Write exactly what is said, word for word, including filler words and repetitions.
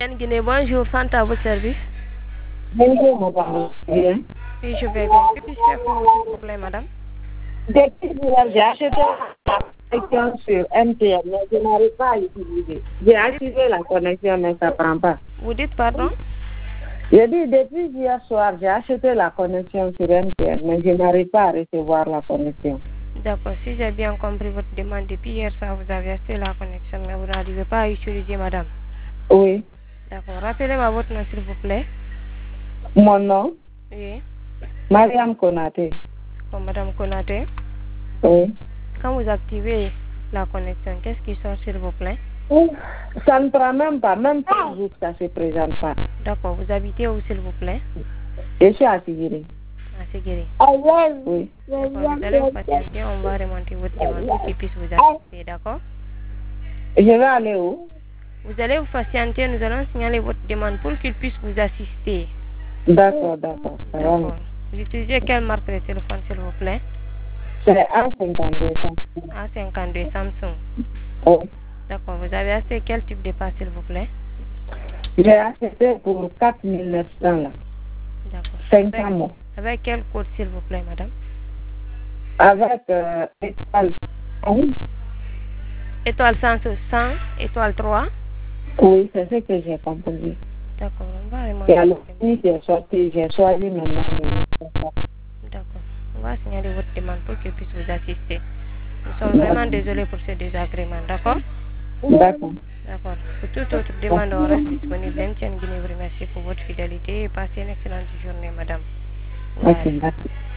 Guinée, bonjour, Fanta à votre service. Bonjour, madame. Bien. Oui, je vais bien. Que puis-je faire pour vous, s'il vous plaît, madame? Depuis hier, j'ai acheté la connexion sur M T N, mais je n'arrive pas à utiliser. J'ai activé la connexion, mais ça ne prend pas. Vous dites pardon? Je dis, depuis hier soir, j'ai acheté la connexion sur M T N, mais je n'arrive pas à recevoir la connexion. D'accord, si j'ai bien compris votre demande, depuis hier soir, vous avez acheté la connexion, mais vous n'arrivez pas à utiliser, madame. Oui. D'accord, rappelez-moi votre nom, s'il vous plaît. Mon nom? Oui. Mariam Konaté. Bon, madame Konaté. Oui. Quand vous activez la connexion, qu'est-ce qui sort, s'il vous plaît? Ça ne prend même pas, même pas vous, ça ne se présente pas. D'accord, vous habitez où, s'il vous plaît? Je suis à Tigiri. À Ségiri. Oui. D'accord, vous allez vous patienter, on va remonter votre demande pour qu'il puisse vous assister, d'accord? Je vais aller où? Vous allez vous patienter, nous allons signaler votre demande pour qu'il puisse vous assister. D'accord, d'accord. D'accord. Vous utilisez quelle marque de téléphone, s'il vous plaît? C'est A cinquante-deux. A cinquante-deux Samsung. Oui. D'accord. Vous avez acheté quel type de passe, s'il vous plaît? J'ai acheté pour quatre mille neuf cents là. D'accord. cinq Avec, mois. avec quel code, s'il vous plaît, madame? Avec euh, étoile. Étoile cent, cent, étoile trois. Oui, c'est ce que j'ai compris. D'accord. On va Et remonter. alors, si j'ai sorti, j'ai choisi maintenant. D'accord. On va signaler votre demande pour qu'il puisse vous assister. Nous sommes vraiment désolés pour ce désagrément, d'accord? D'accord. D'accord. Pour toute autre demande, on reste disponible. M T N Guinée vous remercie pour votre fidélité et passez une excellente journée, madame. Ok, merci.